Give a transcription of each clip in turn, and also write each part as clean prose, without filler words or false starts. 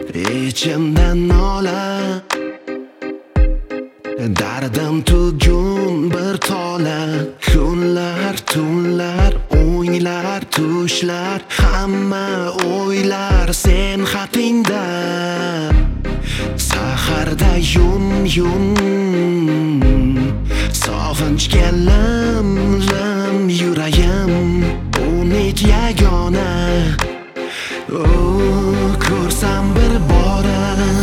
ichimdan nola, dardim tugun bir tola. Kunlar, tunlar, o'ylar, tushlar, hamma o'ylar sen haqingda. Saharda yum sog'inchga lim yuragim, umid yagona. Ko'rsam bir bora,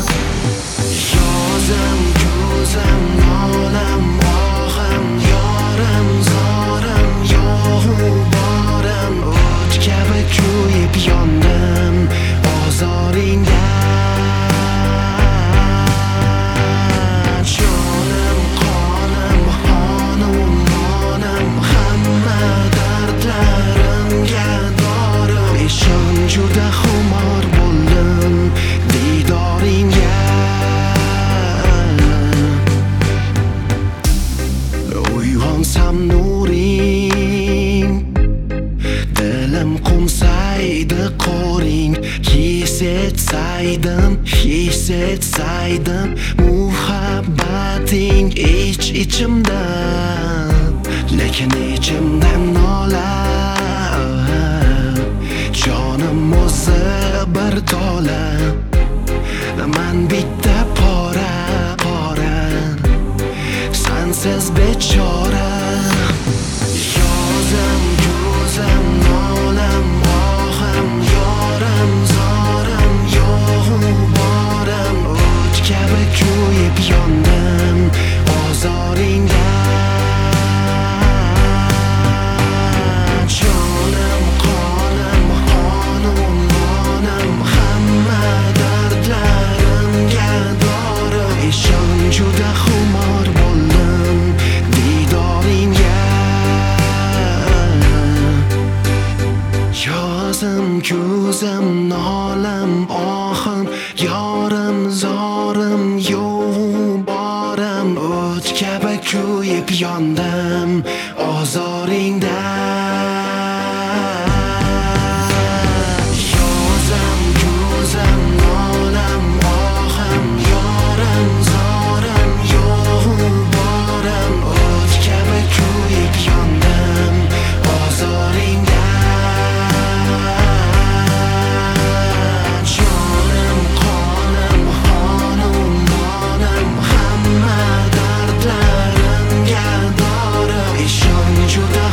yozim, ko'zim, nolam, ohim, yorim, zorim, yo'g'u borim. O't kabi kuyib yondim ozoringda. Jonim, qonim, xonim, monim, hamma dardlarimga dorim. Eshon juda xumor bo'ldim didoringga. Uyg'onsam nuring, dilim qo'msaydi qo'ring. His etsaydim muhabbating ichimda, lekin ichimdan nola. Jonim o'zi bir tola, man bitta pora, sensiz bechora. Yozim, ko'zim, nolam, ohim, yorim, zorim, yo'g'u borim. O't kabi kuyib yondim ozoringda. Jonim, qonim, xonim, monim, hamma dardlarimga dorim. Eshon juda xumor bo'ldim didoringga. Yozim, ko'zim, nolam, ohim, yorim, zorim, yo'g'u borim. O't kabi kuyib yondim ozoringda. Yozim, ko'zim, nolam, ohim, yorim, zorim, yo'g'u borim. O't kabi kuyib yondim ozoringda. Jonim, qonim, xonim, monim, hamma dardlarimga dorim. Eshon juda